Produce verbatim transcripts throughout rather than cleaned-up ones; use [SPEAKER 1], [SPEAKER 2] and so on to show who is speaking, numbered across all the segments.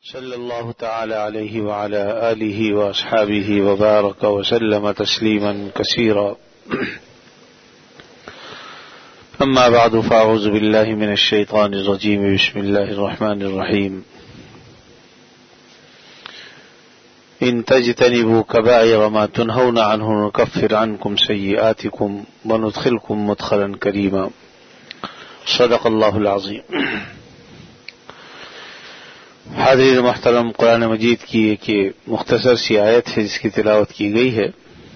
[SPEAKER 1] صلی اللہ تعالی علیہ وعلی آلہ واصحابہ وبارک وسلم تسلیما کثیرا اما بعد فاعوذ باللہ من الشیطان الرجیم بسم اللہ الرحمن الرحیم ان تجتنبوا کبائر ما تنہون عنہ نکفر عنکم سیئاتکم وندخلکم مدخلا کریما صدق اللہ العظیم۔ حاضرین محترم، قرآن مجید کی ایک مختصر سی آیت ہے جس کی تلاوت کی گئی ہے۔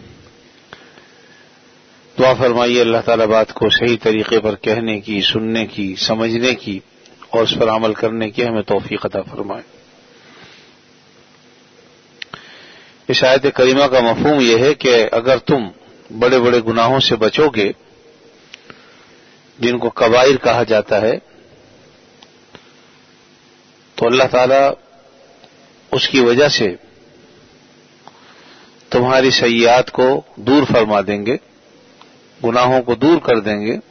[SPEAKER 1] دعا فرمائیے اللہ تعالیٰ بات کو صحیح طریقے پر کہنے کی، سننے کی، سمجھنے کی اور اس پر عمل کرنے کی ہمیں توفیق عطا فرمائے۔ اس آیت کریمہ کا مفہوم یہ ہے کہ اگر تم بڑے بڑے گناہوں سے بچو گے جن کو کبائر کہا جاتا ہے تو اللہ تعالیٰ اس کی وجہ سے تمہاری سیئات کو دور فرما دیں گے، گناہوں کو دور کر دیں گے۔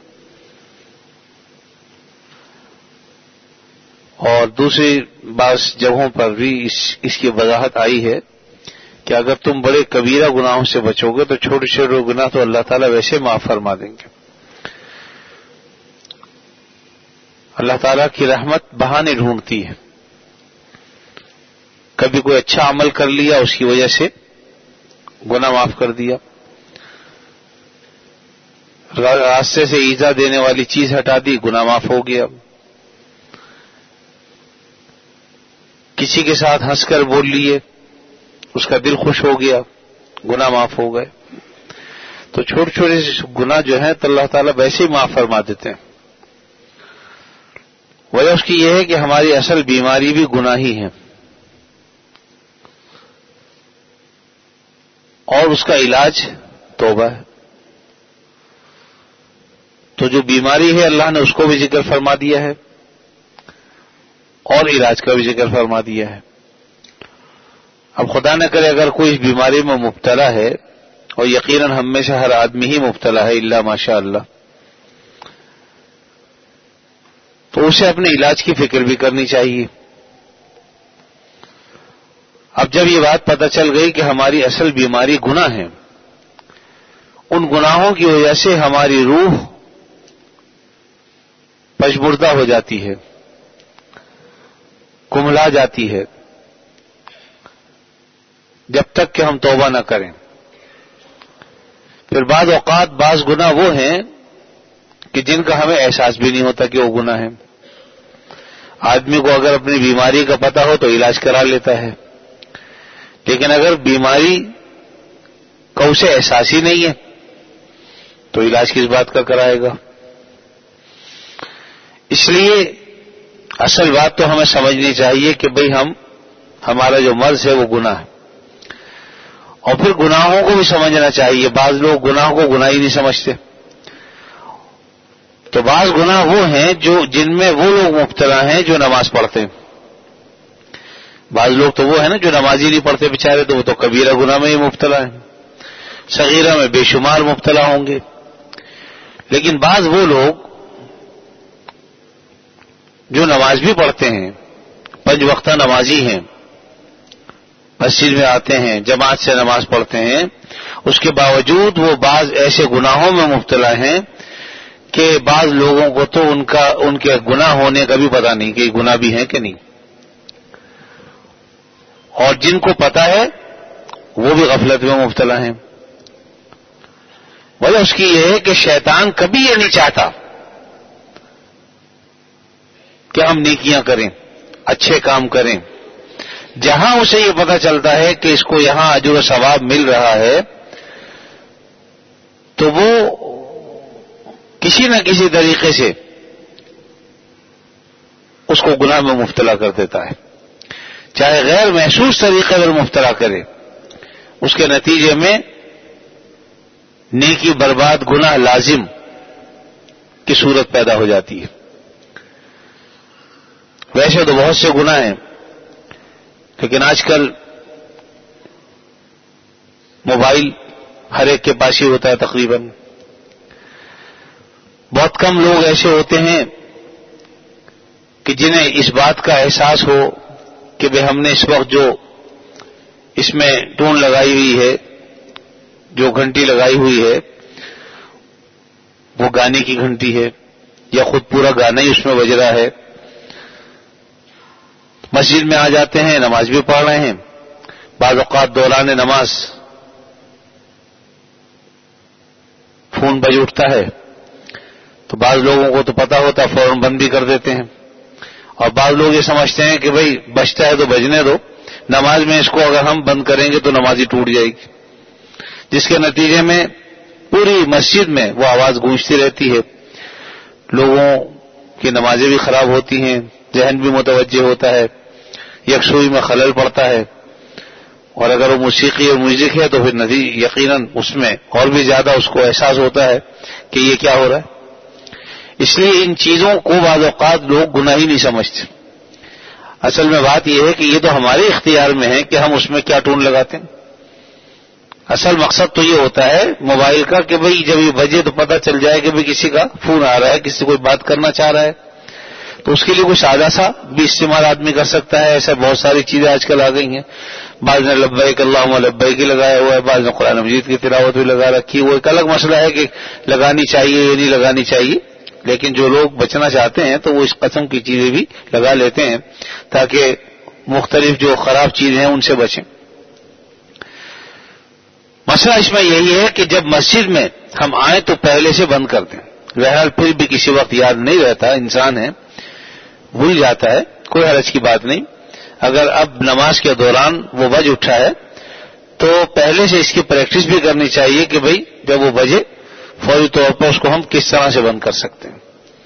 [SPEAKER 1] اور دوسری بعض جگہوں پر بھی اس اس کی وضاحت آئی ہے کہ اگر تم بڑے کبیرہ گناہوں سے بچو گے تو چھوٹے چھوٹے گناہ تو اللہ تعالیٰ ویسے معاف فرما دیں گے۔ اللہ تعالیٰ کی رحمت بہانے ڈھونڈتی ہے۔ کبھی کوئی اچھا عمل کر لیا، اس کی وجہ سے گناہ معاف کر دیا، راستے سے ایذا دینے والی چیز ہٹا دی، گناہ معاف ہو گیا، کسی کے ساتھ ہنس کر بول لیے، اس کا دل خوش ہو گیا، گناہ معاف ہو گئے۔ تو چھوٹے چھوٹے گناہ جو ہیں تو اللہ تعالیٰ ویسے ہی معاف فرما دیتے ہیں۔ وجہ اس کی یہ ہے کہ ہماری اصل بیماری بھی گناہ ہی ہے، اور اس کا علاج توبہ ہے۔ تو جو بیماری ہے اللہ نے اس کو بھی ذکر فرما دیا ہے اور علاج کا بھی ذکر فرما دیا ہے۔ اب خدا نہ کرے اگر کوئی اس بیماری میں مبتلا ہے، اور یقیناً ہم میں سے ہر آدمی ہی مبتلا ہے الا ماشاء اللہ، تو اسے اپنے علاج کی فکر بھی کرنی چاہیے۔ اب جب یہ بات پتہ چل گئی کہ ہماری اصل بیماری گناہ ہے، ان گناہوں کی وجہ سے ہماری روح پشبردہ ہو جاتی ہے، کملا جاتی ہے، جب تک کہ ہم توبہ نہ کریں۔ پھر بعض اوقات بعض گناہ وہ ہیں کہ جن کا ہمیں احساس بھی نہیں ہوتا کہ وہ گناہ ہے۔ آدمی کو اگر اپنی بیماری کا پتہ ہو تو علاج کرا لیتا ہے، لیکن اگر بیماری کا اسے احساس ہی نہیں ہے تو علاج کس بات کا کرائے گا؟ اس لیے اصل بات تو ہمیں سمجھنی چاہیے کہ بھئی ہم ہمارا جو مرض ہے وہ گناہ ہے، اور پھر گناہوں کو بھی سمجھنا چاہیے۔ بعض لوگ گناہ کو گناہ ہی نہیں سمجھتے۔ تو بعض گناہ وہ ہیں جو جن میں وہ لوگ مبتلا ہیں جو نماز پڑھتے ہیں۔ بعض لوگ تو وہ ہیں نا جو نماز ہی نہیں پڑھتے بیچارے، تو وہ تو کبیرہ گناہ میں ہی مبتلا ہیں، صغیرہ میں بے شمار مبتلا ہوں گے۔ لیکن بعض وہ لوگ جو نماز بھی پڑھتے ہیں، پنج وقتہ نمازی ہیں، مسجد میں آتے ہیں، جماعت سے نماز پڑھتے ہیں، اس کے باوجود وہ بعض ایسے گناہوں میں مبتلا ہیں کہ بعض لوگوں کو تو ان کا ان کے گناہ ہونے کا بھی پتہ نہیں کہ گناہ بھی ہیں کہ نہیں، اور جن کو پتہ ہے وہ بھی غفلت میں مبتلا ہیں۔ وجہ اس کی یہ ہے کہ شیطان کبھی یہ نہیں چاہتا کہ ہم نیکیاں کریں، اچھے کام کریں۔ جہاں اسے یہ پتہ چلتا ہے کہ اس کو یہاں اجر و ثواب مل رہا ہے تو وہ کسی نہ کسی طریقے سے اس کو گناہ میں مبتلا کر دیتا ہے، چاہے غیر محسوس طریقے پر مبتلا کرے، اس کے نتیجے میں نیکی برباد، گناہ لازم کی صورت پیدا ہو جاتی ہے۔ ویسے تو بہت سے گناہ ہیں، لیکن آج کل موبائل ہر ایک کے پاس ہی ہوتا ہے تقریباً۔ بہت کم لوگ ایسے ہوتے ہیں کہ جنہیں اس بات کا احساس ہو کہ بھئی ہم نے اس وقت جو اس میں ٹون لگائی ہوئی ہے، جو گھنٹی لگائی ہوئی ہے وہ گانے کی گھنٹی ہے یا خود پورا گانا ہی اس میں بج رہا ہے. مسجد میں آ جاتے ہیں، نماز بھی پڑھ رہے ہیں، بعض اوقات دوران نماز فون بج اٹھتا ہے تو بعض لوگوں کو تو پتا ہوتا فوراً بند بھی کر دیتے ہیں، اور بعض لوگ یہ سمجھتے ہیں کہ بھئی بجتا ہے تو بجنے دو، نماز میں اس کو اگر ہم بند کریں گے تو نماز ہی ٹوٹ جائے گی، جس کے نتیجے میں پوری مسجد میں وہ آواز گونجتی رہتی ہے، لوگوں کی نمازیں بھی خراب ہوتی ہیں، ذہن بھی متوجہ ہوتا ہے، یکسوئی میں خلل پڑتا ہے، اور اگر وہ موسیقی اور میوزک ہے تو پھر ندی یقیناً اس میں اور بھی زیادہ اس کو احساس ہوتا ہے کہ یہ کیا ہو رہا ہے. اس لیے ان چیزوں کو بعض اوقات لوگ گناہی نہیں سمجھتے. اصل میں بات یہ ہے کہ یہ تو ہمارے اختیار میں ہے کہ ہم اس میں کیا ٹون لگاتے ہیں. اصل مقصد تو یہ ہوتا ہے موبائل کا کہ بھئی جب یہ بجے تو پتہ چل جائے کہ بھئی کسی کا فون آ رہا ہے، کسی سے کوئی بات کرنا چاہ رہا ہے، تو اس کے لیے کوئی سادہ سا بھی استعمال آدمی کر سکتا ہے. ایسا بہت ساری چیزیں آج کل آ گئی ہیں. بعض نے لبیک اللہم لبیک کی لگایا ہوا ہے، بعض نے قرآن مجید کی تلاوت بھی لگا رکھی. وہ ایک الگ مسئلہ ہے کہ لگانی چاہیے یا نہیں لگانی چاہیے، لیکن جو لوگ بچنا چاہتے ہیں تو وہ اس قسم کی چیزیں بھی لگا لیتے ہیں تاکہ مختلف جو خراب چیزیں ہیں ان سے بچیں. مسئلہ اس میں یہی ہے کہ جب مسجد میں ہم آئیں تو پہلے سے بند کر دیں. بہرحال پھر بھی کسی وقت یاد نہیں رہتا، انسان ہے بھول جاتا ہے، کوئی حرج کی بات نہیں. اگر اب نماز کے دوران وہ بج اٹھا ہے تو پہلے سے اس کی پریکٹس بھی کرنی چاہیے کہ بھئی جب وہ بجے فوری طور پر اس کو ہم کس طرح سے بند کر سکتے ہیں.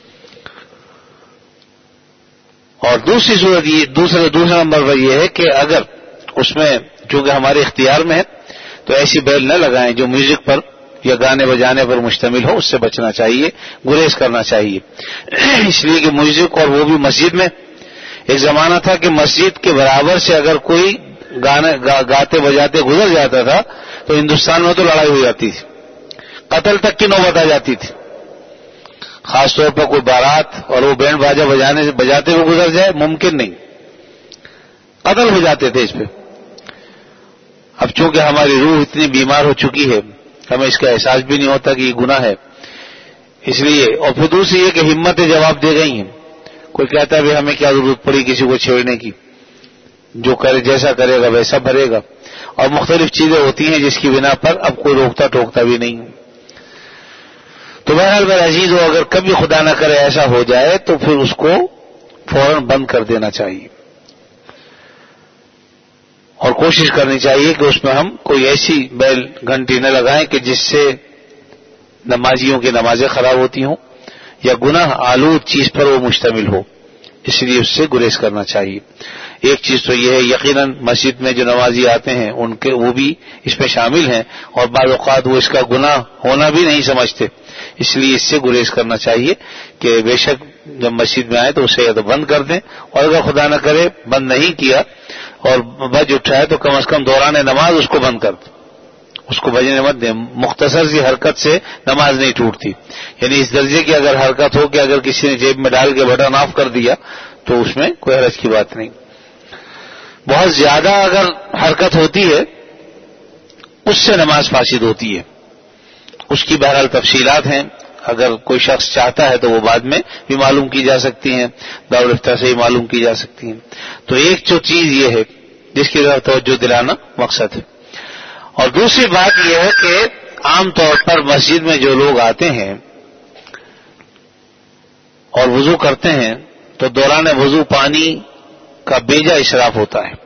[SPEAKER 1] اور دوسری صورت یہ دوسرے دوسرا نمبر پر یہ ہے کہ اگر اس میں چونکہ ہمارے اختیار میں ہے تو ایسی بیل نہ لگائیں جو میوزک پر یا گانے بجانے پر مشتمل ہو، اس سے بچنا چاہیے، گریز کرنا چاہیے. اس لیے کہ میوزک اور وہ بھی مسجد میں ایک زمانہ تھا کہ مسجد کے برابر سے اگر کوئی گانے گا, گاتے بجاتے گزر جاتا تھا تو ہندوستان میں تو لڑائی ہو جاتی تھی، قتل تک کی نوبت آ جاتی تھی. خاص طور پر کوئی بارات اور وہ بینڈ باجا بجانے سے بجاتے ہوئے گزر جائے ممکن نہیں، قتل ہو جاتے تھے اس پہ. اب چونکہ ہماری روح اتنی بیمار ہو چکی ہے ہمیں اس کا احساس بھی نہیں ہوتا کہ یہ گناہ ہے، اس لیے. اور پھر دوسری یہ کہ ہمتیں جواب دے گئی ہیں. کوئی کہتا ہے بھی ہمیں کیا ضرورت پڑی کسی کو چھیڑنے کی، جو کرے جیسا کرے گا ویسا بھرے گا، اور مختلف چیزیں ہوتی ہیں جس کی بنا پر اب کوئی روکتا ٹوکتا بھی نہیں. تو بہرحال میرے عزیز ہو، اگر کبھی خدا نہ کرے ایسا ہو جائے تو پھر اس کو فوراً بند کر دینا چاہیے، اور کوشش کرنی چاہیے کہ اس میں ہم کوئی ایسی بیل گھنٹی نہ لگائیں کہ جس سے نمازیوں کی نمازیں خراب ہوتی ہوں یا گناہ آلود چیز پر وہ مشتمل ہو، اس لیے اس سے گریز کرنا چاہیے. ایک چیز تو یہ ہے یقیناً مسجد میں جو نمازی آتے ہیں ان کے وہ بھی اس میں شامل ہیں، اور بعض اوقات وہ اس کا گناہ ہونا بھی نہیں سمجھتے، اس لیے اس سے گریز کرنا چاہیے کہ بے شک جب مسجد میں آئے تو اسے یا تو بند کر دیں، اور اگر خدا نہ کرے بند نہیں کیا اور بج اٹھا ہے تو کم از کم دوران نماز اس کو بند کر دیں، اس کو بجنے مت دیں. مختصر سی حرکت سے نماز نہیں ٹوٹتی، یعنی اس درجے کی اگر حرکت ہو کہ اگر کسی نے جیب میں ڈال کے بٹن آف کر دیا تو اس میں کوئی حرج کی بات نہیں. بہت زیادہ اگر حرکت ہوتی ہے اس سے نماز فاسد ہوتی ہے، اس کی بہرحال تفصیلات ہیں، اگر کوئی شخص چاہتا ہے تو وہ بعد میں بھی معلوم کی جا سکتی ہیں، دارالفتہ سے ہی معلوم کی جا سکتی ہیں. تو ایک جو چیز یہ ہے جس کی طرف توجہ دلانا مقصد ہے. اور دوسری بات یہ ہے کہ عام طور پر مسجد میں جو لوگ آتے ہیں اور وضو کرتے ہیں تو دوران وضو پانی کا بیجا اسراف ہوتا ہے.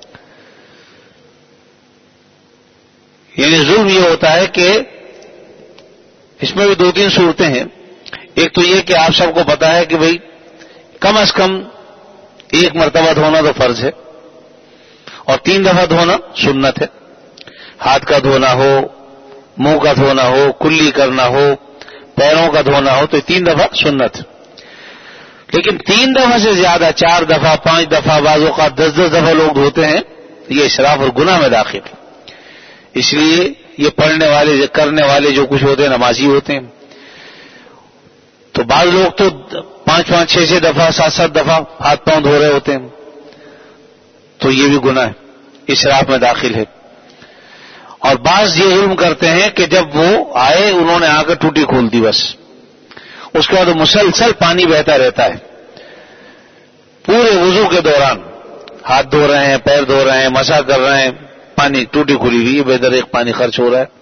[SPEAKER 1] یعنی ظلم یہ ہوتا ہے کہ اس میں بھی دو تین صورتیں ہیں. ایک تو یہ کہ آپ سب کو پتا ہے کہ بھئی کم از کم ایک مرتبہ دھونا تو فرض ہے اور تین دفعہ دھونا سنت ہے. ہاتھ کا دھونا ہو، منہ کا دھونا ہو، کلی کرنا ہو، پیروں کا دھونا ہو تو تین دفعہ سنت ہے. لیکن تین دفعہ سے زیادہ چار دفعہ پانچ دفعہ بعض اوقات دس دس دفعہ لوگ دھوتے ہیں، یہ اسراف اور گناہ میں داخل ہے. اس لیے یہ پڑھنے والے کرنے والے جو کچھ ہوتے ہیں نمازی ہوتے ہیں. تو بعض لوگ تو پانچ پانچ چھ چھ دفعہ سات سات دفعہ ہاتھ پاؤں دھو رہے ہوتے ہیں. تو یہ بھی گناہ ہے، اسراف میں داخل ہے۔ اور بعض یہ ظلم کرتے ہیں کہ جب وہ آئے انہوں نے آ کر ٹوٹی کھول دی، بس اس کے بعد مسلسل پانی بہتا رہتا ہے پورے وضو کے دوران، ہاتھ دھو رہے ہیں، پیر دھو رہے ہیں، مسح کر رہے ہیں، پانی ٹوٹی کھلی ہوئی بے دریغ پانی خرچ ہو رہا ہے۔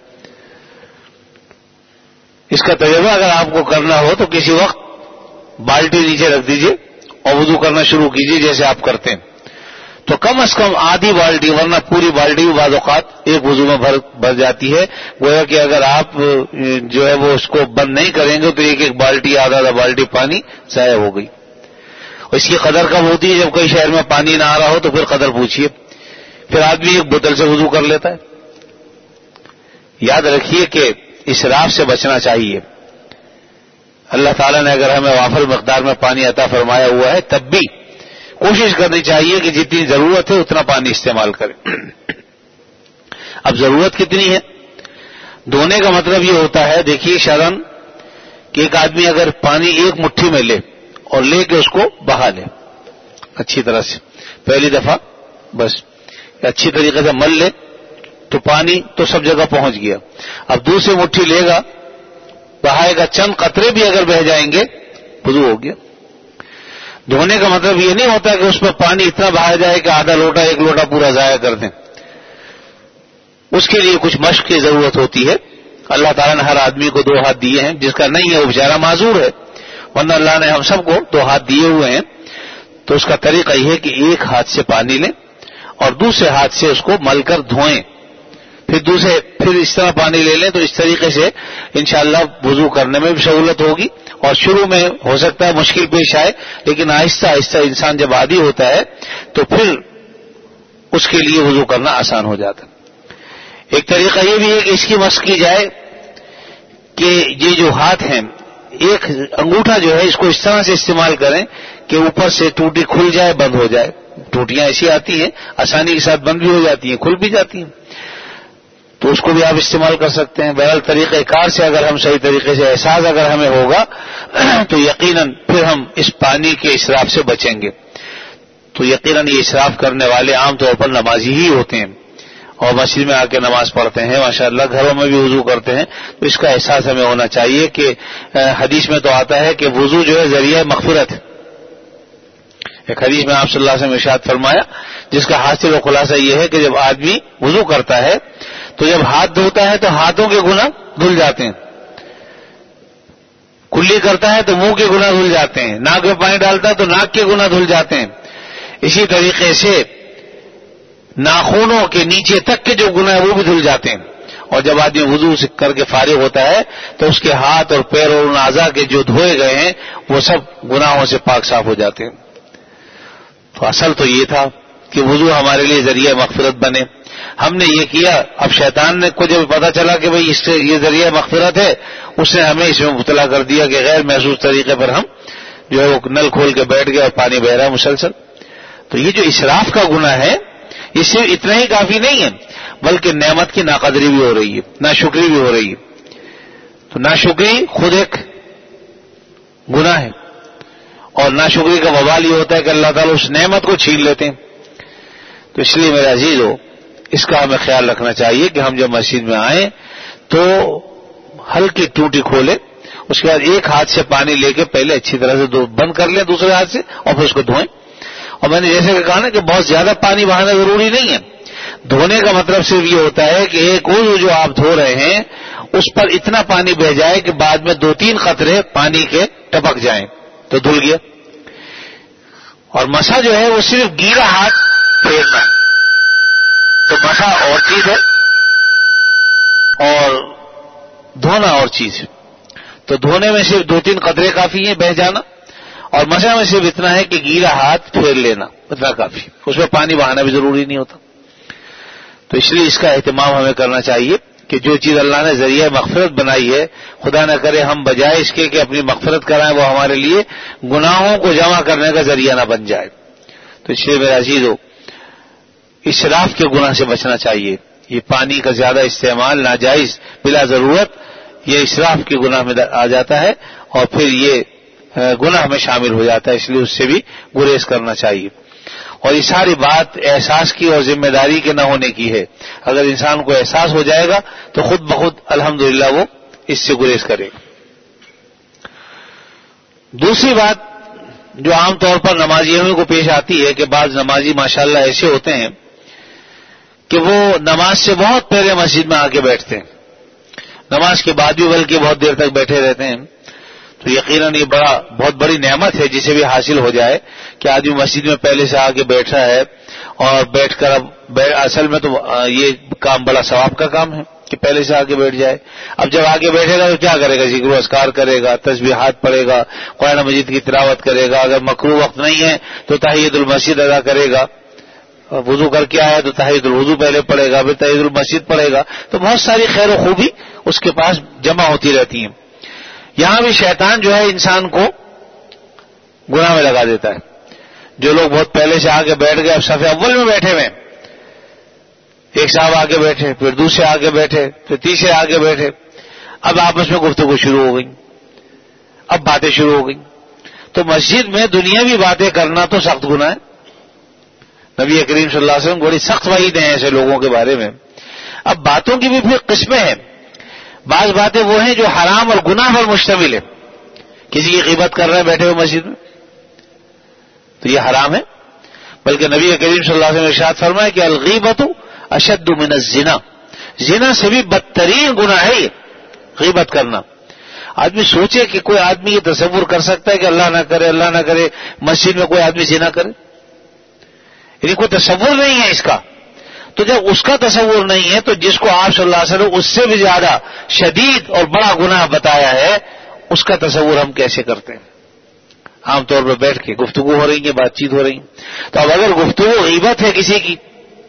[SPEAKER 1] اس کا تجربہ اگر آپ کو کرنا ہو تو کسی وقت بالٹی نیچے رکھ دیجئے اور وضو کرنا شروع کیجئے جیسے آپ کرتے ہیں، تو کم از کم آدھی بالٹی ورنہ پوری بالٹی بعض اوقات ایک وضو میں بھر بھر جاتی ہے۔ گویا کہ اگر آپ جو ہے وہ اس کو بند نہیں کریں گے تو ایک ایک بالٹی آدھا آدھا بالٹی پانی ضائع ہو گئی۔ اور اس کی قدر کب ہوتی ہے؟ جب کئی شہر میں پانی نہ آ رہا ہو تو پھر قدر پوچھیے، پھر آدمی ایک بوتل سے وضو کر لیتا ہے۔ یاد رکھیے کہ اسراف سے بچنا چاہیے۔ اللہ تعالیٰ نے اگر ہمیں وافر مقدار میں پانی عطا فرمایا ہوا ہے تب بھی کوشش کرنی چاہیے کہ جتنی ضرورت ہے اتنا پانی استعمال کریں۔ اب ضرورت کتنی ہے؟ دھونے کا مطلب یہ ہوتا ہے، دیکھیے شرن کہ ایک آدمی اگر پانی ایک مٹھی میں لے اور لے کے اس کو بہا لے اچھی طرح سے، پہلی دفعہ بس اچھی طریقے سے مل لے تو پانی تو سب جگہ پہنچ گیا۔ اب دوسری مٹھی لے گا، بہائے گا، چند قطرے بھی اگر بہ جائیں گے وضو ہو گیا۔ دھونے کا مطلب یہ نہیں ہوتا کہ اس میں پانی اتنا بہایا جائے کہ آدھا لوٹا ایک لوٹا پورا ضائع کر دیں، اس کے لیے کچھ مشق کی ضرورت ہوتی ہے۔ اللہ تعالیٰ نے ہر آدمی کو دو ہاتھ دیے ہیں، جس کا نہیں ہے وہ بیچارہ معذور ہے، ورنہ اللہ نے ہم سب کو دو ہاتھ دیے ہوئے ہیں۔ تو اس کا طریقہ یہ ہے کہ ایک ہاتھ سے پانی لیں اور دوسرے ہاتھ سے اس کو مل کر دھوئیں، پھر دوسرے پھر اس طرح پانی لے لیں، تو اس طریقے سے انشاءاللہ وضو کرنے میں بھی سہولت ہوگی۔ اور شروع میں ہو سکتا ہے مشکل پیش آئے، لیکن آہستہ آہستہ انسان جب عادی ہوتا ہے تو پھر اس کے لیے وضو کرنا آسان ہو جاتا ہے۔ ایک طریقہ یہ بھی ہے کہ اس کی مشق کی جائے کہ یہ جو ہاتھ ہیں، ایک انگوٹھا جو ہے اس کو اس طرح سے استعمال کریں کہ اوپر سے ٹوٹی کھل جائے، بند ہو جائے۔ ٹوٹیاں ایسی آتی ہیں آسانی کے ساتھ بند بھی ہو جاتی ہیں، کھل بھی جاتی ہیں، تو اس کو بھی آپ استعمال کر سکتے ہیں۔ بہرحال طریقہ کار سے اگر ہم صحیح طریقے سے احساس اگر ہمیں ہوگا تو یقیناً پھر ہم اس پانی کے اسراف سے بچیں گے۔ تو یقیناً یہ اسراف کرنے والے عام طور پر نمازی ہی ہوتے ہیں اور مسجد میں آ کے نماز پڑھتے ہیں، ماشاءاللہ گھروں میں بھی وضو کرتے ہیں، تو اس کا احساس ہمیں ہونا چاہیے کہ حدیث میں تو آتا ہے کہ وضو جو ہے ذریعہ مغفرت ہے۔ ایک حدیث میں آپ صلی اللہ علیہ وسلم نے ارشاد فرمایا جس کا حاصل و خلاصہ یہ ہے کہ جب آدمی وضو کرتا ہے تو جب ہاتھ دھوتا ہے تو ہاتھوں کے گناہ دھل جاتے ہیں، کلی کرتا ہے تو منہ کے گناہ دھل جاتے ہیں، ناک میں پانی ڈالتا ہے تو ناک کے گناہ دھل جاتے ہیں۔ اسی طریقے سے ناخنوں کے نیچے تک کے جو گناہ ہیں وہ بھی دھل جاتے ہیں، اور جب آدمی وضو کر کے فارغ ہوتا ہے تو اس کے ہاتھ اور پیر اور ان اعضاء کے جو دھوئے گئے ہیں وہ سب گناہوں سے پاک صاف ہو جاتے ہیں۔ تو اصل تو یہ تھا کہ وضو ہمارے لیے ذریعہ مغفرت بنے، ہم نے یہ کیا۔ اب شیطان نے کو جب پتا چلا کہ بھئی اس سے یہ ذریعہ مغفرت ہے، اس نے ہمیں اس میں مبتلا کر دیا کہ غیر محسوس طریقے پر ہم جو ہے وہ نل کھول کے بیٹھ گئے اور پانی بہ رہا ہے مسلسل۔ تو یہ جو اسراف کا گناہ ہے یہ صرف اتنا ہی کافی نہیں ہے، بلکہ نعمت کی ناقدری بھی ہو رہی ہے، ناشکری بھی ہو رہی ہے۔ تو ناشکری خود ایک گناہ ہے، اور ناشکری کا وبال یہ ہوتا ہے کہ اللہ تعالیٰ اس نعمت کو چھین لیتے ہیں۔ تو اس لیے میرے عزیزو، اس کا ہمیں خیال رکھنا چاہیے کہ ہم جب مسجد میں آئیں تو ہلکی ٹوٹی کھولیں، اس کے بعد ایک ہاتھ سے پانی لے کے پہلے اچھی طرح سے بند کر لیں دوسرے ہاتھ سے، اور پھر اس کو دھوئیں۔ اور میں نے جیسے کہ کہا نا کہ بہت زیادہ پانی بہانا ضروری نہیں ہے، دھونے کا مطلب صرف یہ ہوتا ہے کہ ایک وضو جو آپ دھو رہے ہیں اس پر اتنا پانی بہ جائے کہ بعد میں دو تین قطرے پانی کے ٹپک جائیں تو دھل گیا۔ اور مسح جو ہے وہ صرف گیلا ہاتھ پھیرنا، تو مسح اور چیز ہے اور دھونا اور چیز ہے۔ تو دھونے میں صرف دو تین قطرے کافی ہیں بہ جانا، اور مسح میں صرف اتنا ہے کہ گیلا ہاتھ پھیر لینا، اتنا کافی، اس میں پانی بہانا بھی ضروری نہیں ہوتا۔ تو اس لیے اس کا اہتمام ہمیں کرنا چاہیے کہ جو چیز اللہ نے ذریعہ مغفرت بنائی ہے، خدا نہ کرے ہم بجائے اس کے کہ اپنی مغفرت کرائیں وہ ہمارے لیے گناہوں کو جمع کرنے کا ذریعہ نہ بن جائے۔ تو اس لیے میرے عزیزو، اسراف کے گناہ سے بچنا چاہیے۔ یہ پانی کا زیادہ استعمال ناجائز بلا ضرورت یہ اسراف کے گناہ میں آ جاتا ہے، اور پھر یہ گناہ میں شامل ہو جاتا ہے، اس لیے اس سے بھی گریز کرنا چاہیے۔ اور یہ ساری بات احساس کی اور ذمہ داری کے نہ ہونے کی ہے. اگر انسان کو احساس ہو جائے گا تو خود بخود الحمدللہ وہ اس سے گریز کرے گا. دوسری بات جو عام طور پر نمازیوں کو پیش آتی ہے کہ بعض نمازی ماشاءاللہ ایسے ہوتے ہیں کہ وہ نماز سے بہت پہلے مسجد میں آ کے بیٹھتے ہیں, نماز کے بعد بھی بلکہ بہت دیر تک بیٹھے رہتے ہیں. تو یقیناً یہ بڑا بہت بڑی نعمت ہے جسے بھی حاصل ہو جائے کہ آدمی مسجد میں پہلے سے آ کے بیٹھا ہے اور بیٹھ کر اب اصل میں تو یہ کام بڑا ثواب کا کام ہے کہ پہلے سے آ کے بیٹھ جائے. اب جب آگے بیٹھے گا تو کیا کرے گا؟ ذکر و اذکار کرے گا, تسبیحات پڑھے گا, قرآن مجید کی تلاوت کرے گا. اگر مکروہ وقت نہیں ہے تو تحیۃ المسجد ادا کرے گا. وضو کر کے آیا تو تحیۃ الوضو پہلے پڑھے گا, پھر تحیۃ المسجد پڑھے گا. تو بہت ساری خیر و خوبی اس کے پاس جمع ہوتی رہتی ہیں. یہاں بھی شیطان جو ہے انسان کو گناہ میں لگا دیتا ہے. جو لوگ بہت پہلے سے آگے بیٹھ گئے, اب صف اول میں بیٹھے ہوئے, ایک صاحب آگے بیٹھے, پھر دوسرے آگے بیٹھے, پھر تیسرے آگے بیٹھے, اب آپس میں گفتگو شروع ہو گئی, اب باتیں شروع ہو گئی. تو مسجد میں دنیاوی باتیں کرنا تو سخت گناہ ہے. نبی کریم صلی اللہ علیہ وسلم بڑی سخت وعید ہیں ایسے لوگوں کے بارے میں. اب باتوں کی بھی پھر قسمیں ہیں. بعض باتیں وہ ہیں جو حرام اور گناہ پر مشتمل ہے. کسی کی غیبت کر رہے ہیں بیٹھے ہوئے مسجد میں تو یہ حرام ہے. بلکہ نبی کریم صلی اللہ علیہ وسلم نے ارشاد فرمایا کہ الغیبۃ اشد من الزنا, زنا سے بھی بدترین گناہ ہے یہ غیبت کرنا. آدمی سوچے کہ کوئی آدمی یہ تصور کر سکتا ہے کہ اللہ نہ کرے اللہ نہ کرے مسجد میں کوئی آدمی زنا کرے, یعنی کوئی تصور نہیں ہے اس کا. تو جب اس کا تصور نہیں ہے تو جس کو آپ صلی اللہ علیہ وسلم اس سے بھی زیادہ شدید اور بڑا گناہ بتایا ہے اس کا تصور ہم کیسے کرتے ہیں؟ عام طور پر بیٹھ کے گفتگو ہو رہی ہے, بات چیت ہو رہی ہے. تو اب اگر گفتگو غیبت ہے کسی کی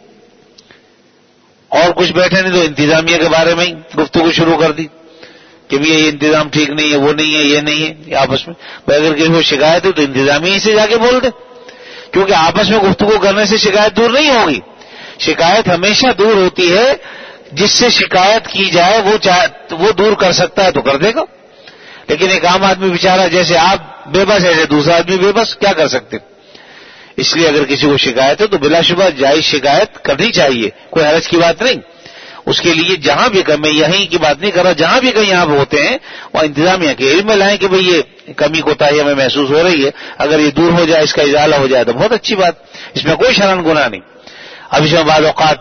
[SPEAKER 1] اور کچھ بیٹھے نہیں تو انتظامیہ کے بارے میں ہی گفتگو شروع کر دی کہ بھی یہ انتظام ٹھیک نہیں ہے, وہ نہیں ہے, یہ نہیں ہے, آپس میں اگر کسی کو شکایت ہے تو انتظامیہ ہی سے جا کے بول دے, کیونکہ آپس میں گفتگو کرنے سے شکایت دور نہیں ہوگی. شکایت ہمیشہ دور ہوتی ہے جس سے شکایت کی جائے وہ وہ دور کر سکتا ہے تو کر دے گا. لیکن ایک عام آدمی بیچارہ جیسے آپ بے بس ایسے دوسرا آدمی بے بس, کیا کر سکتے؟ اس لیے اگر کسی کو شکایت ہے تو بلا شبہ جائز شکایت کرنی چاہیے, کوئی حرج کی بات نہیں. اس کے لیے جہاں بھی میں یہیں کی بات نہیں کر رہا, جہاں بھی کہیں آپ ہوتے ہیں وہ انتظامیہ کے علم میں لائیں کہ بھئی یہ کمی کوتاہی ہمیں محسوس ہو رہی ہے, اگر یہ دور ہو جائے, اس کا ازالہ ہو جائے تو بہت اچھی بات, اس میں کوئی شرم گناہ نہیں. اب اس میں بعض اوقات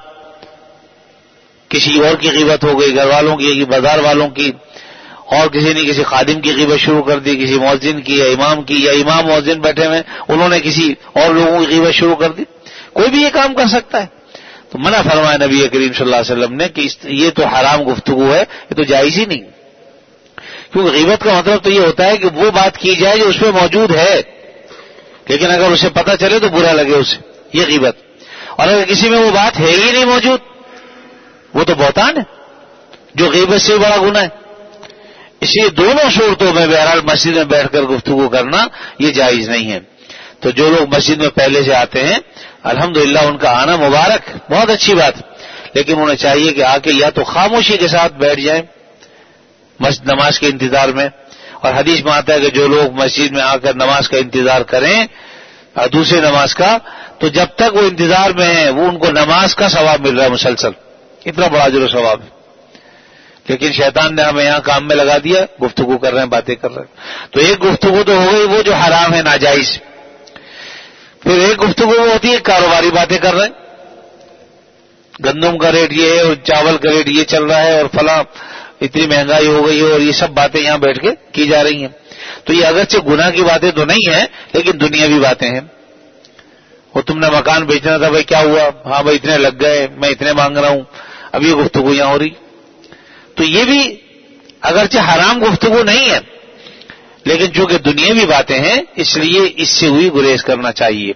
[SPEAKER 1] کسی اور کی غیبت ہو گئی, گھر والوں کی, بازار والوں کی, اور کسی نے کسی خادم کی غیبت شروع کر دی, کسی مؤذن کی یا امام کی, یا امام مؤذن بیٹھے ہوئے انہوں نے کسی اور لوگوں کی غیبت شروع کر دی. کوئی بھی یہ کام کر سکتا ہے. تو منع فرمایا نبی کریم صلی اللہ علیہ وسلم نے کہ یہ تو حرام گفتگو ہے, یہ تو جائز ہی نہیں. کیونکہ غیبت کا مطلب تو یہ ہوتا ہے کہ وہ بات کی جائے جو اس میں موجود ہے, لیکن اگر اسے پتہ چلے تو برا لگے اسے, یہ غیبت. اور اگر کسی میں وہ بات ہے ہی نہیں موجود وہ تو بہتان ہے جو غیبت سے بڑا گناہ ہے. اس لیے دونوں صورتوں میں بہرحال مسجد میں بیٹھ کر گفتگو کرنا یہ جائز نہیں ہے. تو جو لوگ مسجد میں پہلے سے آتے ہیں الحمدللہ ان کا آنا مبارک, بہت اچھی بات, لیکن انہیں چاہیے کہ آ کے یا تو خاموشی کے ساتھ بیٹھ جائیں نماز کے انتظار میں. اور حدیث میں آتا ہے کہ جو لوگ مسجد میں آ کر نماز کا انتظار کریں دوسری نماز کا, تو جب تک وہ انتظار میں ہیں وہ ان کو نماز کا ثواب مل رہا ہے مسلسل, اتنا بڑا اجر و ثواب ہے. لیکن شیطان نے ہمیں یہاں کام میں لگا دیا, گفتگو کر رہے ہیں, باتیں کر رہے ہیں. تو ایک گفتگو تو ہو گئی وہ جو حرام ہے, ناجائز. پھر ایک گفتگو وہ ہوتی ہے کاروباری باتیں کر رہے ہیں, گندم کا ریٹ یہ ہے اور چاول کا ریٹ یہ چل رہا ہے اور فلاں اتنی مہنگائی ہو گئی ہے, اور یہ سب باتیں یہاں بیٹھ کے کی جا رہی ہیں. تو یہ اگرچہ گناہ کی باتیں تو نہیں ہیں لیکن دنیاوی باتیں ہیں. وہ تم نے مکان بیچنا تھا, بھائی کیا ہوا؟ ہاں بھائی اتنے لگ گئے, میں اتنے مانگ رہا ہوں, اب یہ گفتگو یہاں ہو رہی. تو یہ بھی اگرچہ حرام گفتگو نہیں ہے لیکن چونکہ دنیاوی باتیں ہیں اس لیے اس سے ہوئی گریز کرنا چاہیے.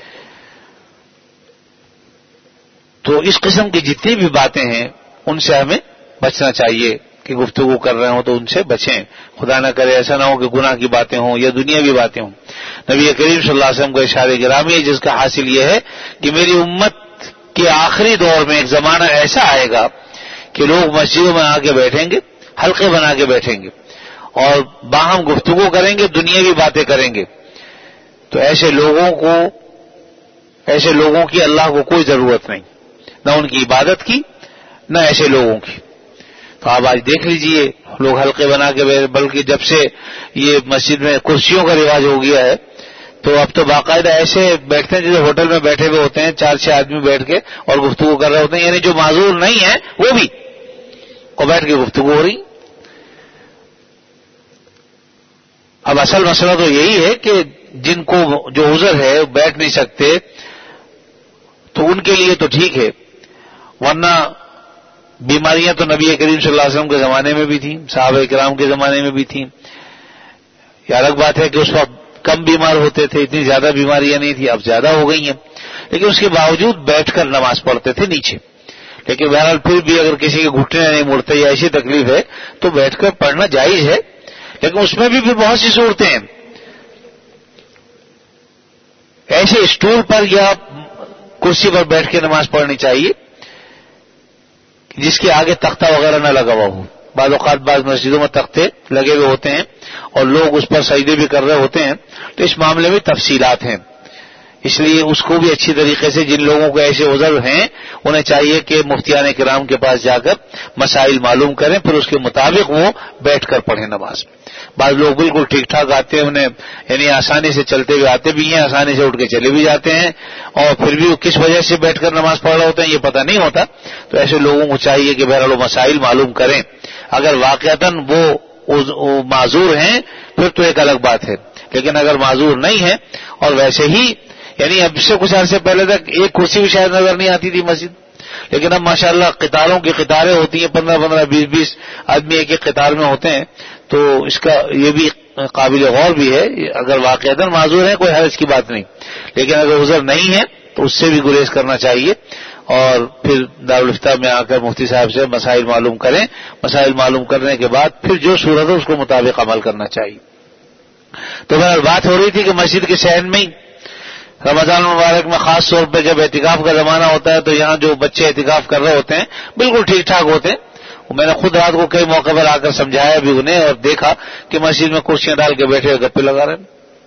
[SPEAKER 1] تو اس قسم کی جتنی بھی باتیں ہیں ان سے ہمیں بچنا چاہیے کہ گفتگو کر رہے ہوں تو ان سے بچیں. خدا نہ کرے ایسا نہ ہو کہ گناہ کی باتیں ہوں یا دنیاوی باتیں ہوں. نبی کریم صلی اللہ علیہ وسلم کا ارشاد گرامی ہے جس کا حاصل یہ ہے کہ میری امت کے آخری دور میں ایک زمانہ ایسا آئے گا کہ لوگ مسجدوں میں آ کے بیٹھیں گے, حلقے بنا کے بیٹھیں گے اور باہم گفتگو کریں گے, دنیاوی باتیں کریں گے. تو ایسے لوگوں کو ایسے لوگوں کی اللہ کو کوئی ضرورت نہیں، نہ ان کی عبادت کی نہ ایسے لوگوں کی۔ تو آپ آج دیکھ لیجئے لوگ حلقے بنا کے، بلکہ جب سے یہ مسجد میں کرسیوں کا رواج ہو گیا ہے تو اب تو باقاعدہ ایسے بیٹھتے ہیں جیسے ہوٹل میں بیٹھے ہوئے ہوتے ہیں، چار چھ آدمی بیٹھ کے اور گفتگو کر رہے ہوتے ہیں، یعنی جو معذور نہیں ہے وہ بھی اور بیٹھ کے گفتگو ہو رہی۔ اب اصل مسئلہ تو یہی ہے کہ جن کو جو عذر ہے بیٹھ نہیں سکتے تو ان کے لیے تو ٹھیک ہے، ورنہ بیماریاں تو نبی کریم صلی اللہ علیہ وسلم کے زمانے میں بھی تھیں، صحابہ کرام کے زمانے میں بھی تھیں۔ یہ الگ بات ہے کہ اس وقت کم بیمار ہوتے تھے، اتنی زیادہ بیماریاں نہیں تھی، اب زیادہ ہو گئی ہیں، لیکن اس کے باوجود بیٹھ کر نماز پڑھتے تھے نیچے۔ لیکن بہرحال پھر بھی اگر کسی کے گھٹنے نہیں مڑتے یا ایسی تکلیف ہے تو بیٹھ کر پڑھنا جائز ہے، لیکن اس میں بھی پھر بہت سی صورتیں ہیں، ایسے اسٹول پر یا کرسی پر بیٹھ کے نماز پڑھنی چاہیے جس کے آگے تختہ وغیرہ نہ لگا ہوا ہو۔ بعض اوقات بعض مسجدوں میں تختے لگے ہوئے ہوتے ہیں اور لوگ اس پر سجدے بھی کر رہے ہوتے ہیں، تو اس معاملے میں تفصیلات ہیں، اس لیے اس کو بھی اچھی طریقے سے جن لوگوں کو ایسے عذر ہیں انہیں چاہیے کہ مفتیان کرام کے پاس جا کر مسائل معلوم کریں، پھر اس کے مطابق وہ بیٹھ کر پڑھیں نماز۔ بعض لوگ بالکل ٹھیک ٹھاک آتے ہیں، انہیں یعنی آسانی سے چلتے ہوئے آتے بھی ہیں، آسانی سے اٹھ کے چلے بھی جاتے ہیں، اور پھر بھی وہ کس وجہ سے بیٹھ کر نماز پڑھ رہے ہوتے ہیں یہ پتہ نہیں ہوتا۔ تو ایسے لوگوں کو چاہیے کہ بہرحال وہ مسائل معلوم کریں، اگر واقعتاً وہ معذور ہیں پھر تو ایک الگ بات ہے، لیکن اگر معذور نہیں ہے اور ویسے ہی یعنی اب سے کچھ عرصے پہلے تک ایک کرسی بھی شاید نظر نہیں آتی تھی مسجد، لیکن اب ماشاءاللہ قطاروں کی قطاریں ہوتی ہیں، پندرہ پندرہ بیس بیس آدمی ایک ایک قطار میں ہوتے ہیں، تو اس کا یہ بھی قابل غور بھی ہے۔ اگر واقعتاً معذور ہیں کوئی حرج کی بات نہیں، لیکن اگر عذر نہیں ہے تو اس سے بھی گریز کرنا چاہیے، اور پھر دارالفتہ میں آ کر مفتی صاحب سے مسائل معلوم کریں، مسائل معلوم کرنے کے بعد پھر جو صورت ہے اس کو مطابق عمل کرنا چاہیے۔ تو بہرحال بات ہو رہی تھی کہ مسجد کے صحن میں رمضان المبارک میں خاص طور پہ جب اعتکاف کا زمانہ ہوتا ہے تو یہاں جو بچے اعتکاف کر رہے ہوتے ہیں بالکل ٹھیک ٹھاک ہوتے ہیں، میں نے خود رات کو کئی موقع پر آ کر سمجھایا بھی انہیں اور دیکھا کہ مسجد میں کرسیاں ڈال کے بیٹھے گپے لگا رہے ہیں۔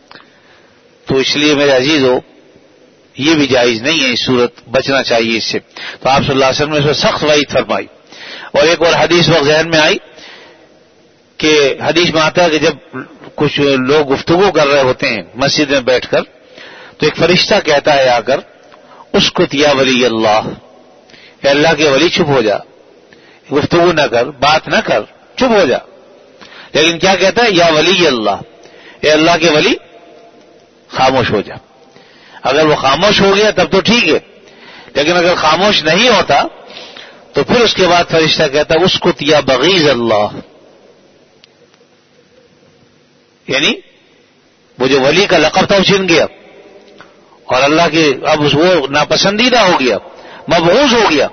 [SPEAKER 1] تو اس لیے میرے عزیز ہو یہ بھی جائز نہیں ہے، اس صورت بچنا چاہیے اس سے۔ تو آپ صلی اللہ علیہ وسلم نے اس میں سخت وعید فرمائی۔ اور ایک اور حدیث وقت ذہن میں آئی کہ حدیث میں آتا ہے کہ جب کچھ لوگ گفتگو کر رہے ہوتے ہیں مسجد میں بیٹھ کر تو ایک فرشتہ کہتا ہے آ کر اسکت یا ولی اللہ، اے اللہ کے ولی چپ ہو جا، گفتگو نہ کر، بات نہ کر، چپ ہو جا۔ لیکن کیا کہتا ہے؟ یا ولی اللہ، اے اللہ کے ولی خاموش ہو جا۔ اگر وہ خاموش ہو گیا تب تو ٹھیک ہے، لیکن اگر خاموش نہیں ہوتا تو پھر اس کے بعد فرشتہ کہتا ہے اسکت یا بغیض اللہ، یعنی وہ جو ولی کا لقب تھا وہ چھن گیا اور اللہ کے اب وہ ناپسندیدہ ہو گیا، مبغوض ہو گیا۔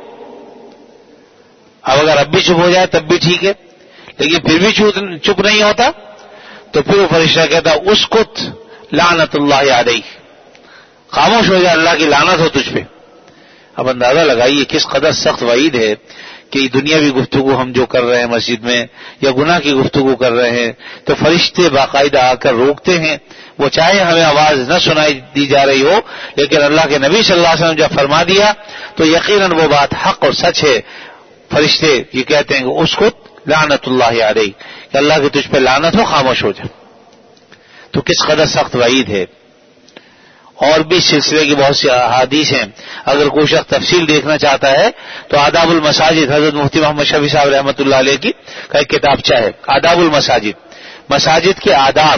[SPEAKER 1] اب اگر اب بھی چپ ہو جائے تب بھی ٹھیک ہے، لیکن پھر بھی چپ نہیں ہوتا تو پھر وہ فرشتہ کہتا اسکت لعنت اللہ علیہ، خاموش ہو جائے، اللہ کی لعنت ہو تجھ پہ۔ اب اندازہ لگائیے کس قدر سخت وعید ہے کہ دنیاوی گفتگو ہم جو کر رہے ہیں مسجد میں یا گناہ کی گفتگو کر رہے ہیں تو فرشتے باقاعدہ آ کر روکتے ہیں، وہ چاہے ہمیں آواز نہ سنائی دی جا رہی ہو، لیکن اللہ کے نبی صلی اللہ علیہ وسلم جب فرما دیا تو یقیناً وہ بات حق اور سچ ہے۔ فرشتے یہ کہتے ہیں کہ اسکت لعنت اللہ علیہ، کہ اللہ کی تجھ پہ لعنت ہو، خاموش ہو جا۔ تو کس قدر سخت وعید ہے۔ اور بھی سلسلے کی بہت سی احادیث ہیں، اگر کوئی شخص تفصیل دیکھنا چاہتا ہے تو آداب المساجد حضرت مفتی محمد شفیع صاحب رحمۃ اللہ علیہ کی کا ایک کتابچہ ہے، آداب المساجد، مساجد کے آداب،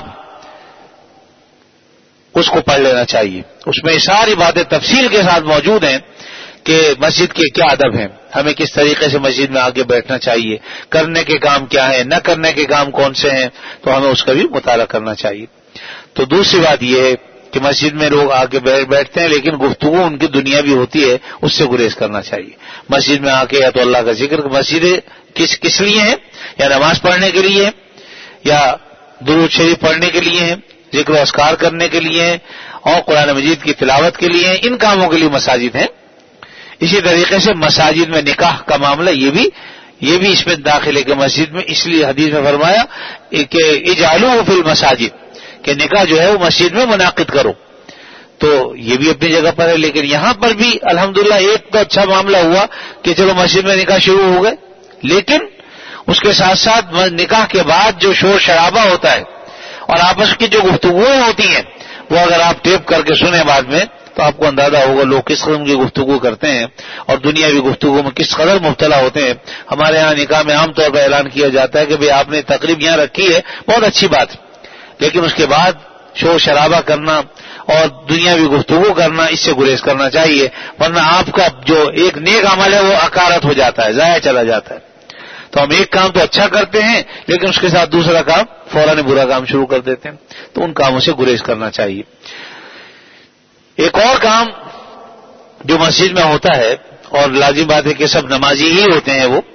[SPEAKER 1] اس کو پڑھ لینا چاہیے۔ اس میں ساری باتیں تفصیل کے ساتھ موجود ہیں کہ مسجد کے کیا ادب ہیں، ہمیں کس طریقے سے مسجد میں آگے بیٹھنا چاہیے، کرنے کے کام کیا ہیں، نہ کرنے کے کام کون سے ہیں، تو ہمیں اس کا بھی مطالعہ کرنا چاہیے۔ تو دوسری بات یہ ہے کہ مسجد میں لوگ آ کے بیٹھتے ہیں لیکن گفتگو ان کی دنیا بھی ہوتی ہے، اس سے گریز کرنا چاہیے۔ مسجد میں آ کے یا تو اللہ کا ذکر، مسجدیں کس کس لیے ہیں؟ یا نماز پڑھنے کے لیے یا درود شریف پڑھنے کے لیے ہیں، ذکر و اذکار کرنے کے لیے ہیں، اور قرآن مجید کی تلاوت کے لیے ہیں، ان کاموں کے لیے مساجد ہیں۔ اسی طریقے سے مساجد میں نکاح کا معاملہ یہ بھی یہ بھی اس میں داخل ہے کہ مسجد میں، اس لیے حدیث میں فرمایا کہ اجعلوہ فی المساجد، کہ نکاح جو ہے وہ مسجد میں منعقد کرو۔ تو یہ بھی اپنی جگہ پر ہے. لیکن یہاں پر بھی الحمدللہ ایک تو اچھا معاملہ ہوا کہ چلو مسجد میں نکاح شروع ہو گئے، لیکن اس کے ساتھ ساتھ نکاح کے بعد جو شور شرابہ ہوتا ہے اور آپس کی جو گفتگویں ہوتی ہیں وہ اگر آپ ٹیپ کر کے سنیں بعد میں تو آپ کو اندازہ ہوگا لوگ کس قسم کی گفتگو کرتے ہیں اور دنیاوی گفتگو میں کس قدر مبتلا ہوتے ہیں. ہمارے ہاں نکاح میں عام طور پر اعلان کیا جاتا ہے کہ بھئی آپ نے تقریب یہاں رکھی ہے، بہت اچھی بات، لیکن اس کے بعد شور شرابہ کرنا اور دنیاوی گفتگو کرنا اس سے گریز کرنا چاہیے، ورنہ آپ کا جو ایک نیک عمل ہے وہ اکارت ہو جاتا ہے، ضائع چلا جاتا ہے. تو ہم ایک کام تو اچھا کرتے ہیں لیکن اس کے ساتھ دوسرا کام فوراً برا کام شروع کر دیتے ہیں، تو ان کاموں سے گریز کرنا چاہیے. ایک اور کام جو مسجد میں ہوتا ہے اور لازم بات ہے کہ سب نمازی ہی ہوتے ہیں، وہ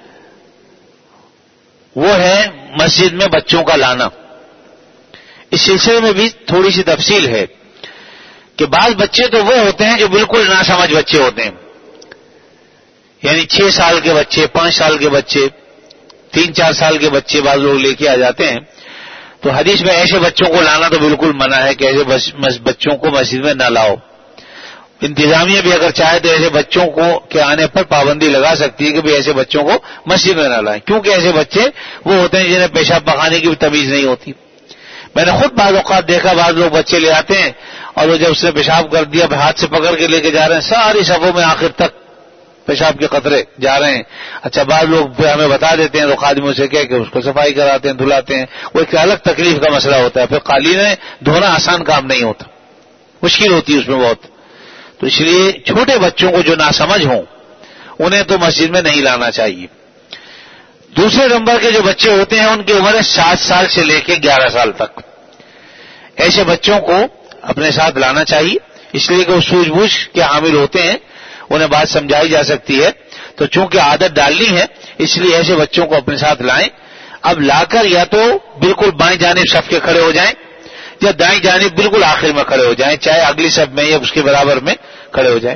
[SPEAKER 1] وہ ہے مسجد میں بچوں کا لانا. اس سلسلے میں بھی تھوڑی سی تفصیل ہے کہ بعض بچے تو وہ ہوتے ہیں جو بالکل ناسمجھ بچے ہوتے ہیں، یعنی چھ سال کے بچے، پانچ سال کے بچے، تین چار سال کے بچے بعض لوگ لے کے آ جاتے ہیں. تو حدیث میں ایسے بچوں کو لانا تو بالکل منع ہے کہ ایسے بچوں کو مسجد میں نہ لاؤ. انتظامیہ بھی اگر چاہے تو ایسے بچوں کو کے آنے پر پابندی لگا سکتی ہے کہ بھی ایسے بچوں کو مسجد میں نہ لائیں، کیونکہ ایسے بچے وہ ہوتے ہیں جنہیں پیشاب پخانے کی بھی تمیز نہیں ہوتی. میں نے خود بعض اوقات دیکھا بعض لوگ بچے لے آتے ہیں اور وہ جب اس نے پیشاب کر دیا ہاتھ سے پکڑ کے لے کے جا رہے ہیں، ساری صفوں میں آخر تک پیشاب کے قطرے جا رہے ہیں. اچھا بعض لوگ پھر ہمیں بتا دیتے ہیں تو خادموں سے کہہ کہ اس کو صفائی کراتے ہیں، دھلاتے ہیں. وہ ایک الگ تکلیف کا مسئلہ ہوتا ہے. پھر قالینیں دھونا آسان کام نہیں ہوتا، مشکل ہوتی ہے اس میں بہت. تو اس لیے چھوٹے بچوں کو جو ناسمجھ ہوں انہیں تو مسجد میں نہیں لانا چاہیے. دوسرے نمبر کے جو بچے ہوتے ہیں ان کی عمر ہے سات سال سے لے کے گیارہ سال تک. ایسے بچوں کو اپنے ساتھ لانا چاہیے، اس لیے کہ وہ سوجھ بوجھ کے حامل ہوتے ہیں، انہیں بات سمجھائی جا سکتی ہے. تو چونکہ عادت ڈالنی ہے اس لیے ایسے بچوں کو اپنے ساتھ لائیں. اب لا کر یا تو بالکل بائیں جانب صف کے کھڑے ہو جائیں یا دائیں جانب بالکل آخر میں کھڑے ہو جائیں، چاہے اگلی صف میں یا اس کے برابر میں کھڑے ہو جائیں.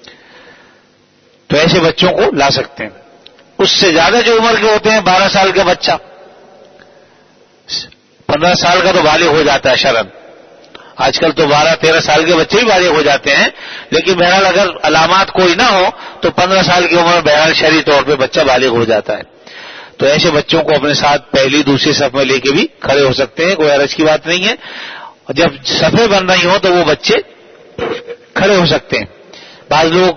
[SPEAKER 1] تو ایسے بچوں کو لا سکتے ہیں. اس سے زیادہ جو عمر کے ہوتے ہیں، بارہ سال کا بچہ، پندرہ سال کا تو بالغ ہو جاتا ہے شرعاً. آج کل تو بارہ تیرہ سال کے بچے بھی بالغ ہو جاتے ہیں، لیکن بہرحال اگر علامات کوئی نہ ہو تو پندرہ سال کی عمر بہرحال شرعی طور پہ بچہ بالغ ہو جاتا ہے. تو ایسے بچوں کو اپنے ساتھ پہلی دوسری صف میں لے کے بھی کھڑے ہو سکتے ہیں، کوئی حرج کی بات نہیں ہے. جب صفیں بن رہی ہوں تو وہ بچے کھڑے ہو سکتے ہیں. بعض لوگ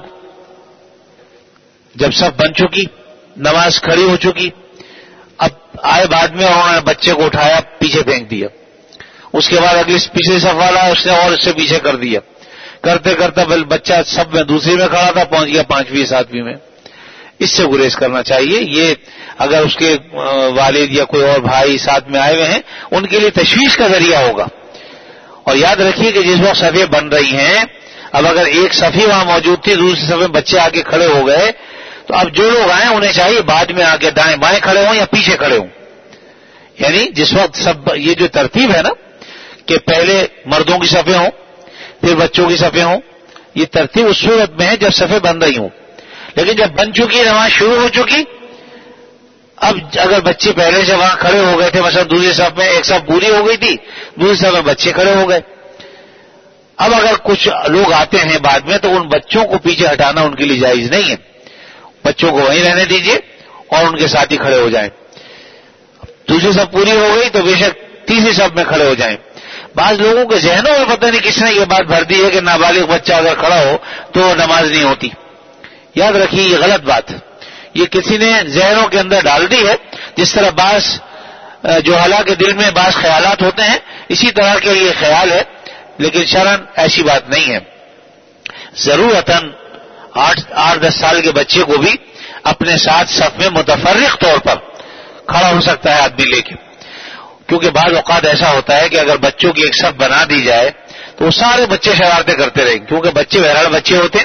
[SPEAKER 1] جب صف بن چکی، نماز کھڑی ہو چکی، اب آئے بعد میں اور انہوں نے بچے کو اٹھایا پیچھے پھینک دیا، اس کے بعد اگلی پچھلے صف والا اس نے اور اس سے پیچھے کر دیا، کرتے کرتے بچہ سب میں دوسری میں کھڑا تھا پہنچ گیا پانچویں ساتویں میں. اس سے گریز کرنا چاہیے. یہ اگر اس کے والد یا کوئی اور بھائی ساتھ میں آئے ہوئے ہیں ان کے لیے تشویش کا ذریعہ ہوگا. اور یاد رکھیے کہ جس وقت صفیں بن رہی ہیں، اب اگر ایک صفی وہاں موجود تھی، دوسری صف میں بچے آ کے کھڑے ہو گئے، تو اب جو لوگ آئے انہیں چاہیے بعد میں آ کے دائیں بائیں کھڑے ہوں یا پیچھے کھڑے ہوں. یعنی جس وقت سب یہ جو ترتیب ہے نا کہ پہلے مردوں کی صفیں ہوں پھر بچوں کی صفیں ہوں، یہ ترتیب اس صورت میں ہے جب صفیں بن رہی ہوں. لیکن جب بن چکی نماز شروع ہو چکی، اب اگر بچے پہلے سے وہاں کھڑے ہو گئے تھے، مثلا دوسری صف میں ایک صف پوری ہو گئی تھی، دوسری صف میں بچے کھڑے ہو گئے، اب اگر کچھ لوگ آتے ہیں بعد میں تو ان بچوں کو پیچھے ہٹانا ان کے لیے جائز نہیں ہے. بچوں کو وہیں رہنے دیجیے اور ان کے ساتھ ہی کھڑے ہو جائیں. دوسری صف پوری ہو گئی تو بے شک تیسری صف میں کھڑے ہو جائیں. بعض لوگوں کے ذہنوں میں پتہ نہیں کس نے یہ بات بھر دی ہے کہ نابالغ بچہ اگر کھڑا ہو تو نماز نہیں ہوتی. یاد رکھیے یہ غلط بات، یہ کسی نے ذہنوں کے اندر ڈال دی ہے. جس طرح بعض جو حالانکہ دل میں بعض خیالات ہوتے ہیں اسی طرح کے یہ خیال ہے، لیکن شرعاً ایسی بات نہیں ہے. ضرورتاً آٹھ آٹھ دس سال کے بچے کو بھی اپنے ساتھ صف میں متفرق طور پر کھڑا ہو سکتا ہے آدمی لے کے. کیونکہ بعض اوقات ایسا ہوتا ہے کہ اگر بچوں کی ایک صف بنا دی جائے تو وہ سارے بچے شرارتیں کرتے رہیں گے، کیونکہ بچے بہرحال بچے ہوتے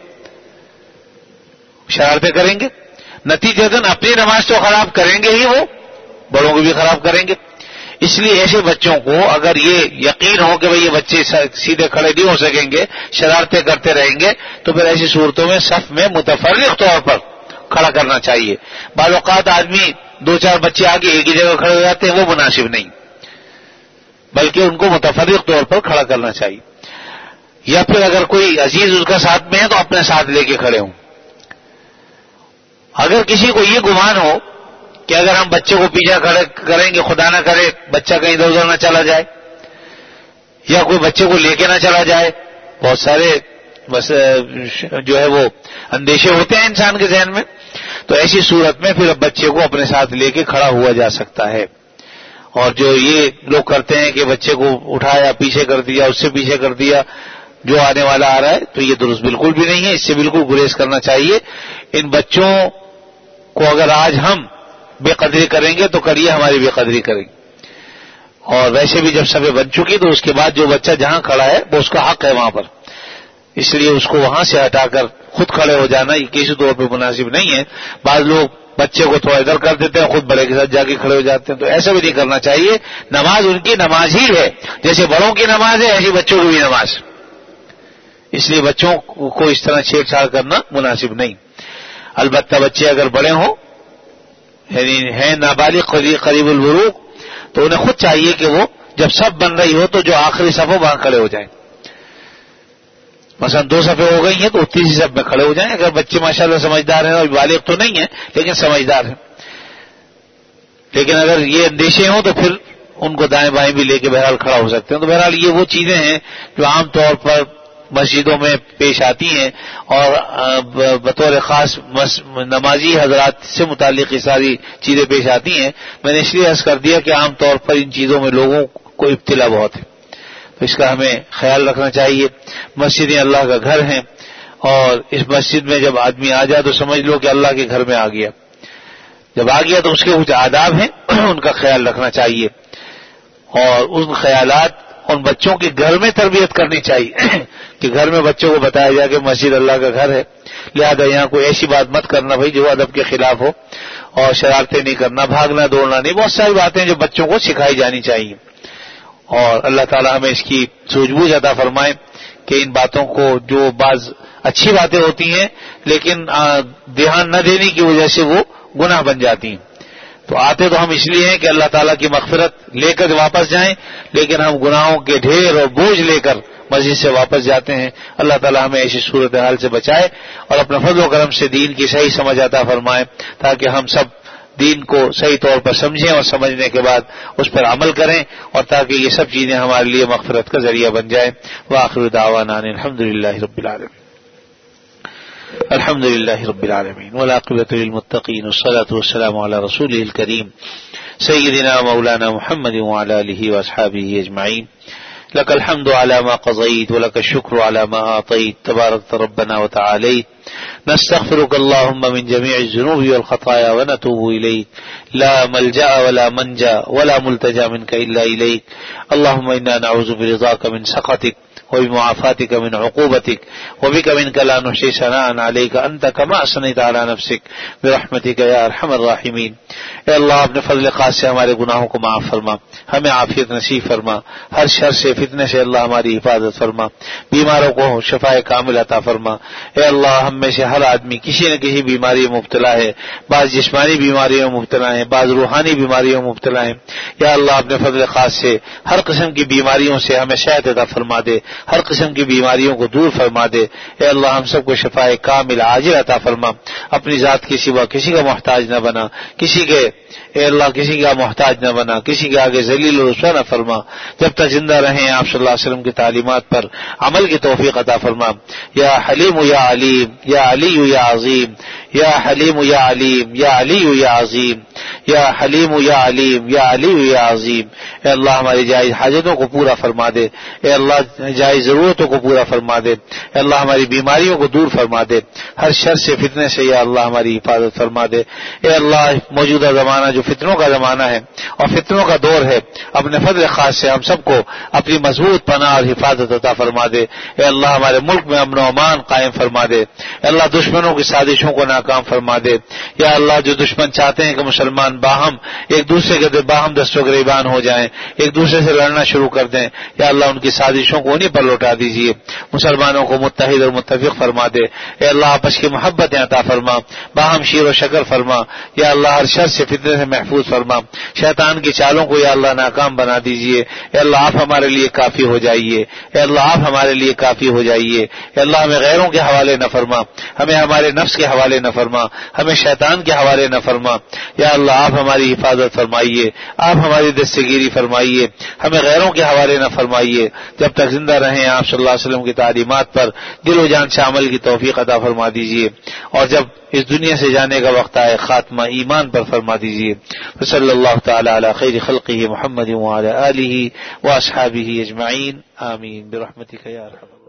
[SPEAKER 1] شرارتیں کریں گے، نتیجتاً اپنی نماز تو خراب کریں گے ہی، وہ بڑوں کو بھی خراب کریں گے. اس لیے ایسے بچوں کو اگر یہ یقین ہو کہ بھئی یہ بچے سیدھے کھڑے نہیں ہو سکیں گے، شرارتیں کرتے رہیں گے، تو پھر ایسی صورتوں میں صف میں متفرق طور پر کھڑا کرنا چاہیے. بعض اوقات آدمی دو چار بچے آگے ایک ہی جگہ کھڑے ہو جاتے ہیں، وہ مناسب نہیں، بلکہ ان کو متفرق طور پر کھڑا کرنا چاہیے. یا پھر اگر کوئی عزیز اس کا ساتھ میں ہے تو اپنے ساتھ لے کے کھڑے ہوں. اگر کسی کو یہ گمان ہو کہ اگر ہم بچے کو پیچھے کھڑے کریں گے خدا نہ کرے بچہ کہیں ادھر ادھر نہ چلا جائے یا کوئی بچے کو لے کے نہ چلا جائے، بہت سارے بس جو ہے وہ اندیشے ہوتے ہیں انسان کے ذہن میں، تو ایسی صورت میں پھر بچے کو اپنے ساتھ لے کے کھڑا ہوا جا سکتا ہے. اور جو یہ لوگ کرتے ہیں کہ بچے کو اٹھایا پیچھے کر دیا اس سے پیچھے کر دیا جو آنے والا آ رہا ہے، تو یہ درست بالکل بھی نہیں ہے، اس سے بالکل گریز کرنا چاہیے. ان بچوں کو اگر آج ہم بے قدری کریں گے تو کریے ہماری بے قدری کریں گے، اور ویسے بھی جب سبھی بن چکی تو اس کے بعد جو بچہ جہاں کھڑا ہے وہ اس کا حق ہے وہاں پر، اس لیے اس کو وہاں سے ہٹا کر خود کھڑے ہو جانا یہ کسی طور پہ مناسب نہیں ہے. بعض لوگ بچے کو تھوڑا ادھر کر دیتے ہیں خود بڑے کے ساتھ جا کے کھڑے ہو جاتے ہیں، تو ایسا بھی نہیں کرنا چاہیے. نماز ان کی نماز ہی ہے، جیسے بڑوں کی نماز ہے ایسی بچوں کی بھی نماز، اس لیے بچوں کو اس طرح چھیڑ چھاڑ کرنا مناسب نہیں. البتہ بچے اگر بڑے ہوں یعنی ہیں نابالغ قریب البلوغ تو انہیں خود چاہیے کہ وہ جب صف بن رہی ہو تو جو آخری صف ہو وہاں کھڑے ہو جائیں. مثلا دو صفیں ہو گئی ہیں تو تیسری صف میں کھڑے ہو جائیں. اگر بچے ماشاءاللہ سمجھدار ہیں اور بالغ تو نہیں ہیں لیکن سمجھدار ہیں، لیکن اگر یہ اندیشے ہوں تو پھر ان کو دائیں بائیں بھی لے کے بہرحال کھڑا ہو سکتے ہیں. تو بہرحال یہ وہ چیزیں ہیں جو عام طور پر مسجدوں میں پیش آتی ہیں اور بطور خاص نمازی حضرات سے متعلق یہ ساری چیزیں پیش آتی ہیں. میں نے اس لیے عرض کر دیا کہ عام طور پر ان چیزوں میں لوگوں کو ابتلا بہت ہے، تو اس کا ہمیں خیال رکھنا چاہیے. مسجدیں اللہ کا گھر ہیں اور اس مسجد میں جب آدمی آ جائے تو سمجھ لو کہ اللہ کے گھر میں آ گیا. جب آ گیا تو اس کے کچھ آداب ہیں ان کا خیال رکھنا چاہیے اور ان خیالات ان بچوں کی گھر میں تربیت کرنی چاہیے کہ گھر میں بچوں کو بتایا جائے کہ مسجد اللہ کا گھر ہے، لہذا یہاں کوئی ایسی بات مت کرنا بھائی جو ادب کے خلاف ہو، اور شرارتیں نہیں کرنا، بھاگنا دوڑنا نہیں. بہت ساری باتیں جو بچوں کو سکھائی جانی چاہیے، اور اللہ تعالی ہمیں اس کی سوجھ بوجھ عطا فرمائے کہ ان باتوں کو جو بعض اچھی باتیں ہوتی ہیں لیکن دھیان نہ دینے کی وجہ سے وہ گناہ بن جاتی ہیں. تو آتے تو ہم اس لیے ہیں کہ اللہ تعالیٰ کی مغفرت لے کر واپس جائیں، لیکن ہم گناہوں کے ڈھیر اور بوجھ لے کر مسجد سے واپس جاتے ہیں. اللہ تعالیٰ ہمیں ایسی صورتحال سے بچائے اور اپنے فضل و کرم سے دین کی صحیح سمجھ عطا فرمائے تاکہ ہم سب دین کو صحیح طور پر سمجھیں اور سمجھنے کے بعد اس پر عمل کریں، اور تاکہ یہ سب چیزیں ہمارے لیے مغفرت کا ذریعہ بن جائیں. وآخر دعوانا الحمد للہ رب العالمین. الحمد للہ رب العالمین والعاقبۃ للمتقین والصلاة والسلام علی رسولہ الکریم سیدنا مولانا محمد وعلی آلہ واصحابہ اجمعین. لك الحمد على ما قضيت ولك الشكر على ما أعطيت تبارك ربنا وتعاليت. نستغفرك اللهم من جميع الذنوب والخطايا ونتوب إليك. لا ملجأ ولا منجا ولا ملتجا منك إلا إليك. اللهم إنا نعوذ برضاك من سخطك وبمعافاتك من عقوبتك وبك منك لا نحصي ثناء عليك أنت كما أثنيت على نفسك برحمتك يا أرحم الراحمين. اے اللہ اپنے فضل خاص سے ہمارے گناہوں کو معاف فرما، ہمیں عافیت نصیب فرما، ہر شر سے فتنے سے اللہ ہماری حفاظت فرما، بیماروں کو شفاء کامل عطا فرما. اے اللہ ہم میں سے ہر آدمی کسی نہ کسی بیماری میں مبتلا ہے، بعض جسمانی بیماریوں میں مبتلا ہیں، بعض روحانی بیماریوں میں مبتلا ہیں. یا اللہ اپنے فضل خاص سے ہر قسم کی بیماریوں سے ہمیں صحت عطا فرما دے، ہر قسم کی بیماریوں کو دور فرما دے. اے اللہ ہم سب کو شفاء کامل عاجل عطا فرما، اپنی ذات کے سوا کسی کا محتاج نہ بنا، کسی کے اے اللہ کسی کا محتاج نہ بنا، کسی کے آگے ذلیل و رسوا نہ فرما. جب تک زندہ رہیں آپ صلی اللہ علیہ وسلم کی تعلیمات پر عمل کی توفیق عطا فرما. یا حلیم یا علیم یا علی یا عظیم یا حلیم یا علیم یا علی یا عظیم یا حلیم یا علیم یا علی یا عظیم. اے اللہ ہماری جائز حاجتوں کو پورا فرما دے، اے اللہ جائز ضرورتوں کو پورا فرما دے، اے اللہ ہماری بیماریوں کو دور فرما دے، ہر شر سے فتنے سے یا اللہ ہماری حفاظت فرما دے. اے اللہ موجودہ زمانہ جو فتنوں کا زمانہ ہے اور فتنوں کا دور ہے، اپنے فضل خاص سے ہم سب کو اپنی مضبوط پناہ اور حفاظت عطا فرما دے. اے اللہ ہمارے ملک میں امن و امان قائم فرما دے. اے اللہ دشمنوں کی سازشوں کو ناکام فرما دے. یا اللہ جو دشمن چاہتے ہیں کہ مسلمان مسلمان باہم ایک دوسرے کے باہم دست و گریبان ہو جائیں، ایک دوسرے سے لڑنا شروع کر دیں. یا اللہ ان کی سازشوں کو انہیں پر لوٹا دیجیے، مسلمانوں کو متحد اور متفق فرما دے. اے اللہ آپس کی محبت عطا فرما، باہم شیر و شکر فرما. یا اللہ ہر شر سے فتنے سے محفوظ فرما، شیطان کی چالوں کو یا اللہ ناکام بنا دیجیے. اے اللہ آپ ہمارے لیے کافی ہو جائیے، اے اللہ آپ ہمارے لیے کافی ہو جائیے. اے اللہ ہمیں غیروں کے حوالے نہ فرما، ہمیں ہمارے نفس کے حوالے نہ فرما، ہمیں شیطان کے حوالے نہ فرما. یا اللہ آپ ہماری حفاظت فرمائیے، آپ ہماری دستگیری فرمائیے، ہمیں غیروں کے حوالے نہ فرمائیے. جب تک زندہ رہیں آپ صلی اللہ علیہ وسلم کی تعلیمات پر دل و جان سے عمل کی توفیق عطا فرما دیجیے، اور جب اس دنیا سے جانے کا وقت آئے خاتمہ ایمان پر فرما دیجیے. صلی اللہ تعالی علی خیر خلقہ محمد وعلی آلہ واصحابہ اجمعین، آمین برحمتک یا ارحم.